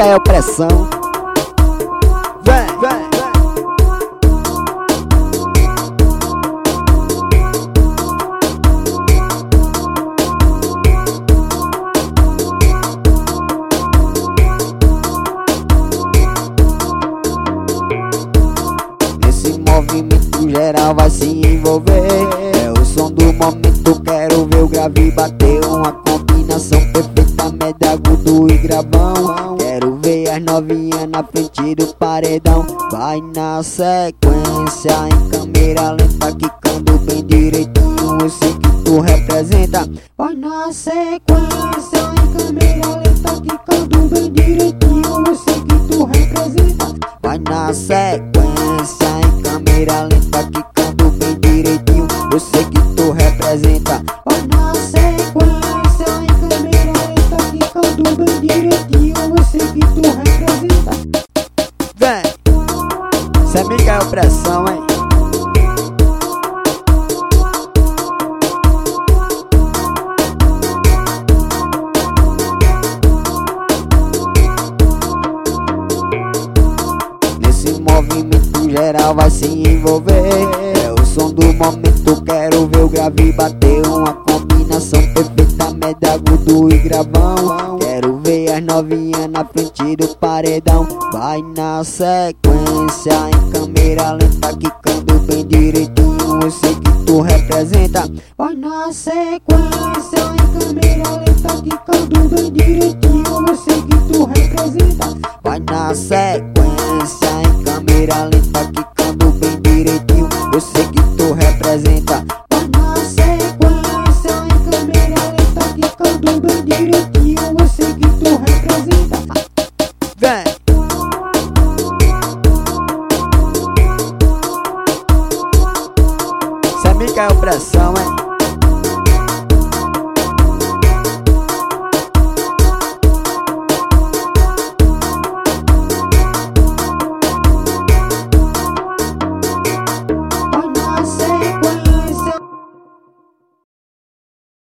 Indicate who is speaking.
Speaker 1: Micael Pressão. Vem, vem, vem. Nesse movimento geral vai se envolver. É o som do momento, quero ver o grave bater. Uma combinação perfeita, média, agudo e gravão. Quero ver as novinhas na frente do paredão. Vai na sequência, em câmera lenta, quicando bem direitinho. Eu sei que tu representa. Vai na sequência, em câmera lenta, quicando bem direitinho. Eu sei que tu representa. Vai na sequência, em câmera lenta, quicando bem direitinho. Eu sei que tu representa. Vai na sequência, em câmera lenta, quicando bem direitinho. Eu sei que tu representa. Vem, cê é Micael Pressão, hein? Nesse movimento geral vai se envolver. É o som do momento, quero ver o grave bater. Uma combinação perfeita, média, agudo e gravão. Quero ver as novinhas na frente do paredão. Vai na sequência, em câmera lenta, quicando bem direitinho. Eu sei que tu representa. Vai na sequência, em câmera lenta, quicando bem direitinho. Eu sei que tu representa. Vai na sequência, em câmera lenta, quicando bem direitinho. Eu sei que tu representa. Vai na sequência, em câmera lenta, quicando bem direitinho. Eu sei que tu representa. Vem. Cê é Micael Pressão, hein?